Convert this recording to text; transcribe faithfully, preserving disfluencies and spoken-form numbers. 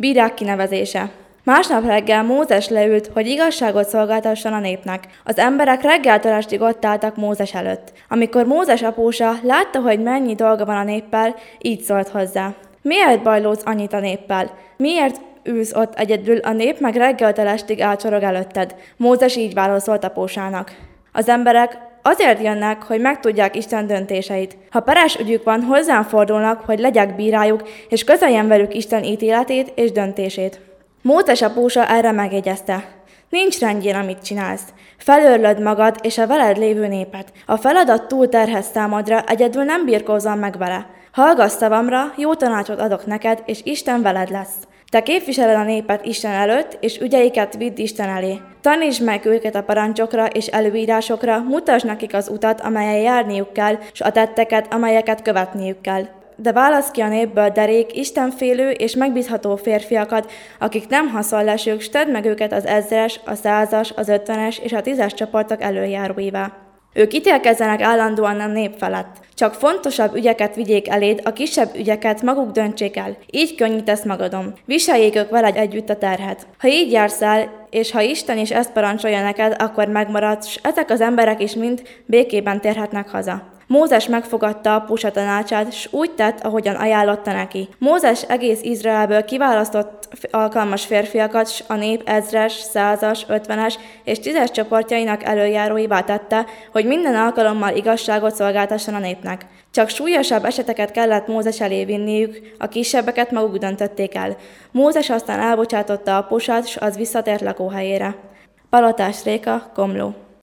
Bírák kinevezése. Másnap reggel Mózes leült, hogy igazságot szolgáltasson a népnek. Az emberek reggeltől estig ott álltak Mózes előtt. Amikor Mózes apósa látta, hogy mennyi dolga van a néppel, így szólt hozzá. Miért bajlódsz annyit a néppel? Miért ülsz ott egyedül, a nép meg reggeltől estig álcsorog előtted? Mózes így válaszolt apósának. Az emberek azért jönnek, hogy megtudják Isten döntéseit. Ha peres ügyük van, hozzám fordulnak, hogy legyek bírájuk, és közöljem velük Isten ítéletét és döntését. Mózes apósa erre megjegyezte. Nincs rendjén, amit csinálsz. Felőrlöd magad és a veled lévő népet. A feladat túl terhes számodra, egyedül nem birkózzon meg vele. Hallgass szavamra, jó tanácsot adok neked, és Isten veled lesz. Te képviseled a népet Isten előtt, és ügyeiket vidd Isten elé. Tanítsd meg őket a parancsokra és előírásokra, mutasd nekik az utat, amelyen járniuk kell, s a tetteket, amelyeket követniük kell. De válasz ki a népből derék, istenfélő és megbízható férfiakat, akik nem haszonlesők, s tedd meg őket az ezres, a százas, az ötvenes és a tízes csoportok előjáróivá. Ők ítélkezzenek állandóan a nép felett. Csak fontosabb ügyeket vigyék eléd, a kisebb ügyeket maguk döntsék el. Így könnyítesz magadon. Viseljék ők veled együtt a terhet. Ha így jársz el, és ha Isten is ezt parancsolja neked, akkor megmaradsz, s ezek az emberek is mind békében térhetnek haza. Mózes megfogadta apósa tanácsát, s úgy tett, ahogyan ajánlotta neki. Mózes egész Izraelből kiválasztott alkalmas férfiakat, s a nép ezres, százas, ötvenes és tízes csoportjainak előjáróivá tette, hogy minden alkalommal igazságot szolgáltasson a népnek. Csak súlyosabb eseteket kellett Mózes elé vinniük, a kisebbeket maguk döntötték el. Mózes aztán elbocsátotta apósát, s az visszatért lakóhelyére. Palotás Réka, Komló.